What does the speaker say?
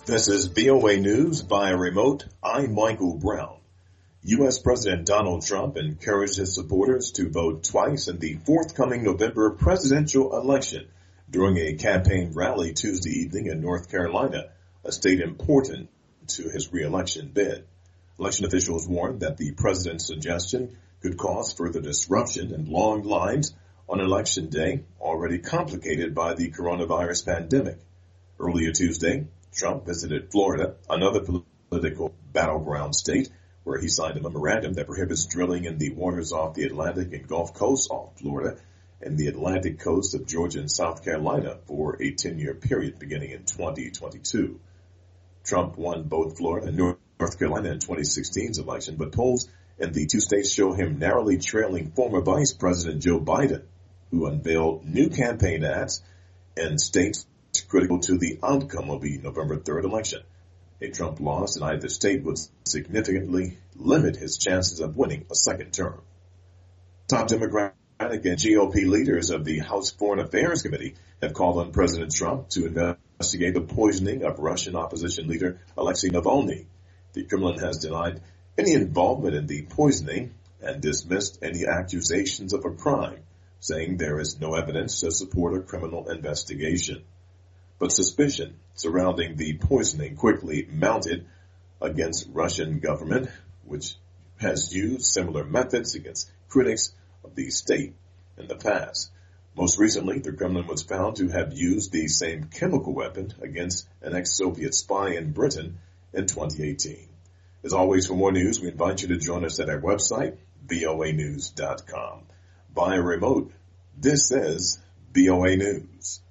This is VOA News via remote. I'm Michael Brown. U.S. President Donald Trump encouraged his supporters to vote twice in the forthcoming November presidential election during a campaign rally Tuesday evening in North Carolina, a state important to his re-election bid. Election officials warned that the president's suggestion could cause further disruption and long lines on Election Day, already complicated by the coronavirus pandemic. Earlier Tuesday, Trump visited Florida, another political battleground state, where he signed a memorandum that prohibits drilling in the waters off the Atlantic and Gulf Coast off Florida and the Atlantic coast of Georgia and South Carolina for a 10-year period beginning in 2022. Trump won both Florida and North Carolina in 2016's election, but polls in the two states show him narrowly trailing former Vice President Joe Biden, who unveiled new campaign ads in states critical to the outcome of the November 3rd election. A Trump loss in either state would significantly limit his chances of winning a second term. Top Democratic and GOP leaders of the House Foreign Affairs Committee have called on President Trump to investigate the poisoning of Russian opposition leader Alexei Navalny. The Kremlin has denied any involvement in the poisoning and dismissed any accusations of a crime, saying there is no evidence to support a criminal investigation. But suspicion surrounding the poisoning quickly mounted against Russian government, which has used similar methods against critics of the state in the past. Most recently, the Kremlin was found to have used the same chemical weapon against an ex-Soviet spy in Britain in 2018. As always, for more news, we invite you to join us at our website, voanews.com. Via remote, this is VOA News.